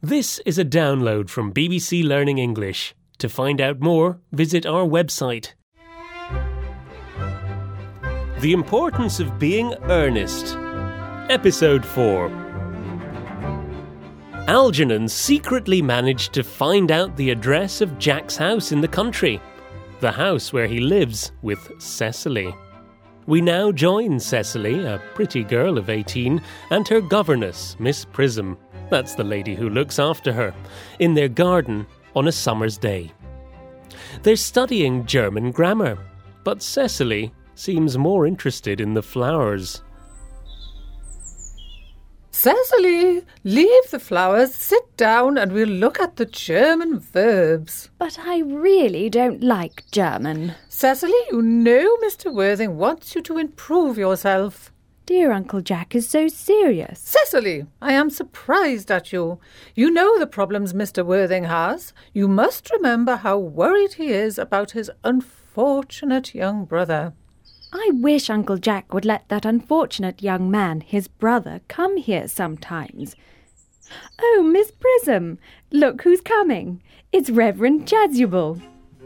This is a download from BBC Learning English. To find out more, visit our website. The Importance of Being Earnest. Episode 4. Algernon secretly managed to find out the address of Jack's house in the country, the house where he lives with Cecily. We now join Cecily, a pretty girl of 18, and her governess, Miss Prism, that's the lady who looks after her, in their garden on a summer's day. They're studying German grammar, but Cecily seems more interested in the flowers. Cecily, leave the flowers, sit down and we'll look at the German verbs. But I really don't like German. Cecily, you know Mr. Worthing wants you to improve yourself. Dear Uncle Jack is so serious. Cecily, I am surprised at you. You know the problems Mr. Worthing has. You must remember how worried he is about his unfortunate young brother. I wish Uncle Jack would let that unfortunate young man, his brother, come here sometimes. Oh, Miss Prism, look who's coming. It's Reverend Chasuble.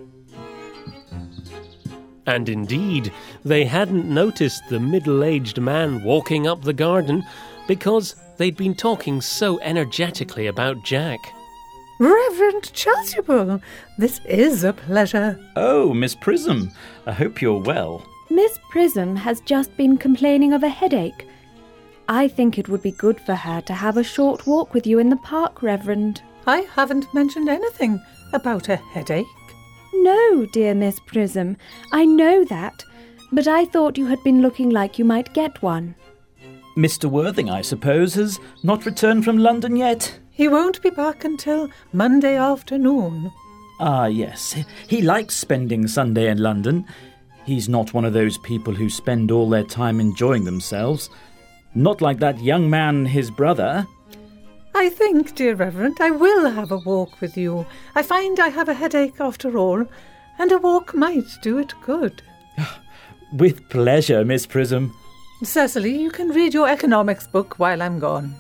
And indeed, they hadn't noticed the middle-aged man walking up the garden because they'd been talking so energetically about Jack. Reverend Chasuble, this is a pleasure. Oh, Miss Prism, I hope you're well. Miss Prism has just been complaining of a headache. I think it would be good for her to have a short walk with you in the park, Reverend. I haven't mentioned anything about a headache. No, dear Miss Prism, I know that, but I thought you had been looking like you might get one. Mr. Worthing, I suppose, has not returned from London yet? He won't be back until Monday afternoon. Ah, yes. He likes spending Sunday in London. He's not one of those people who spend all their time enjoying themselves. Not like that young man, his brother. I think, dear Reverend, I will have a walk with you. I find I have a headache after all, and a walk might do it good. With pleasure, Miss Prism. Cecily, you can read your economics book while I'm gone.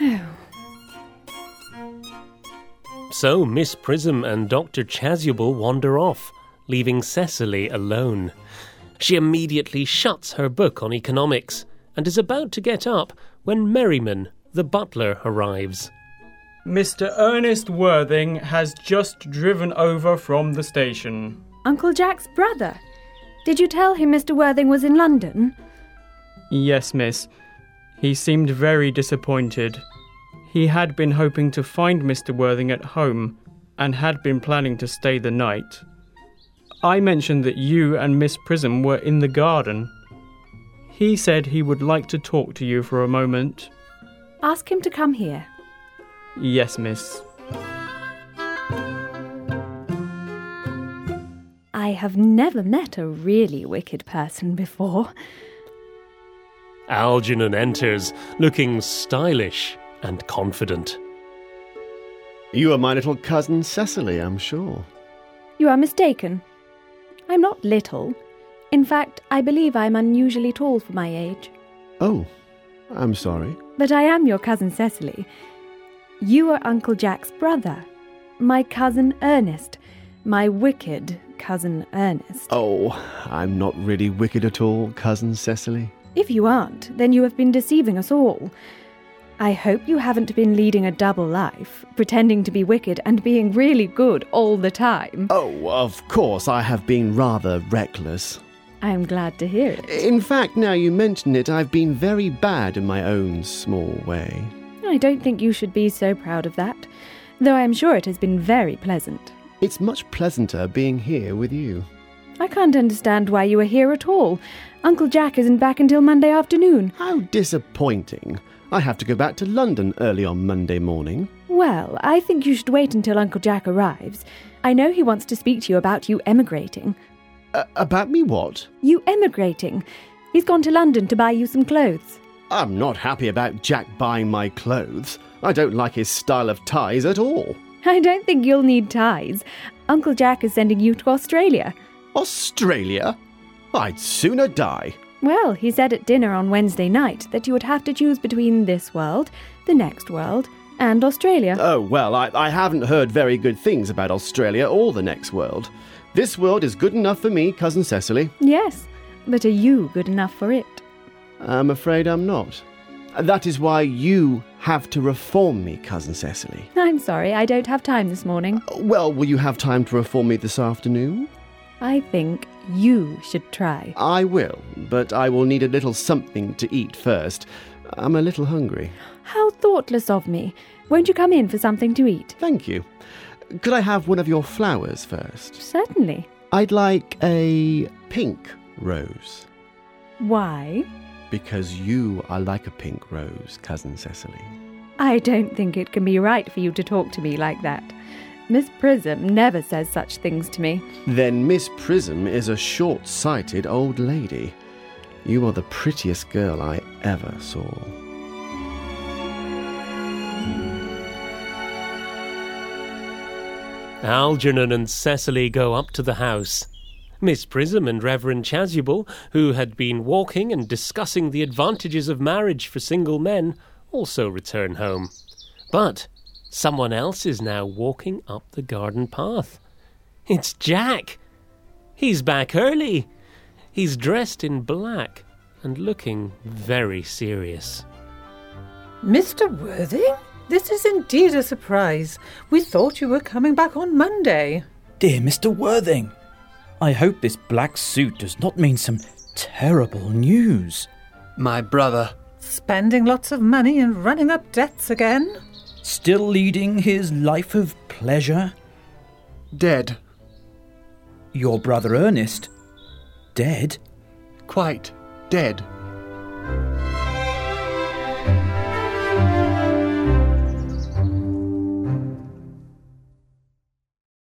So Miss Prism and Dr. Chasuble wander off, leaving Cecily alone. She immediately shuts her book on economics and is about to get up when Merriman, the butler, arrives. Mr. Ernest Worthing has just driven over from the station. Uncle Jack's brother? Did you tell him Mr. Worthing was in London? Yes, miss. He seemed very disappointed. He had been hoping to find Mr. Worthing at home and had been planning to stay the night. I mentioned that you and Miss Prism were in the garden. He said he would like to talk to you for a moment. Ask him to come here. Yes, miss. I have never met a really wicked person before. Algernon enters, looking stylish and confident. You are my little cousin Cecily, I'm sure. You are mistaken. I'm not little. In fact, I believe I'm unusually tall for my age. Oh, I'm sorry. But I am your cousin Cecily. You are Uncle Jack's brother. My cousin Ernest. My wicked cousin Ernest. Oh, I'm not really wicked at all, cousin Cecily. If you aren't, then you have been deceiving us all. I hope you haven't been leading a double life, pretending to be wicked and being really good all the time. Oh, of course, I have been rather reckless. I am glad to hear it. In fact, now you mention it, I've been very bad in my own small way. I don't think you should be so proud of that, though I am sure it has been very pleasant. It's much pleasanter being here with you. I can't understand why you are here at all. Uncle Jack isn't back until Monday afternoon. How disappointing. I have to go back to London early on Monday morning. Well, I think you should wait until Uncle Jack arrives. I know he wants to speak to you about you emigrating. About me what? You emigrating. He's gone to London to buy you some clothes. I'm not happy about Jack buying my clothes. I don't like his style of ties at all. I don't think you'll need ties. Uncle Jack is sending you to Australia. Australia? I'd sooner die. Well, he said at dinner on Wednesday night that you would have to choose between this world, the next world, And Australia. Oh, well, I haven't heard very good things about Australia or the next world. This world is good enough for me, Cousin Cecily. Yes, but are you good enough for it? I'm afraid I'm not. That is why you have to reform me, Cousin Cecily. I'm sorry, I don't have time this morning. Well, will you have time to reform me this afternoon? I think you should try. I will, but I will need a little something to eat first. I'm a little hungry. How thoughtless of me. Won't you come in for something to eat? Thank you. Could I have one of your flowers first? Certainly. I'd like a pink rose. Why? Because you are like a pink rose, Cousin Cecily. I don't think it can be right for you to talk to me like that. Miss Prism never says such things to me. Then Miss Prism is a short-sighted old lady. You are the prettiest girl I ever saw. Algernon and Cecily go up to the house. Miss Prism and Reverend Chasuble, who had been walking and discussing the advantages of marriage for single men, also return home. But someone else is now walking up the garden path. It's Jack. He's back early. He's dressed in black and looking very serious. Mr. Worthing? This is indeed a surprise. We thought you were coming back on Monday. Dear Mr. Worthing, I hope this black suit does not mean some terrible news. My brother. Spending lots of money and running up debts again? Still leading his life of pleasure? Dead. Your brother Ernest? Dead? Quite dead.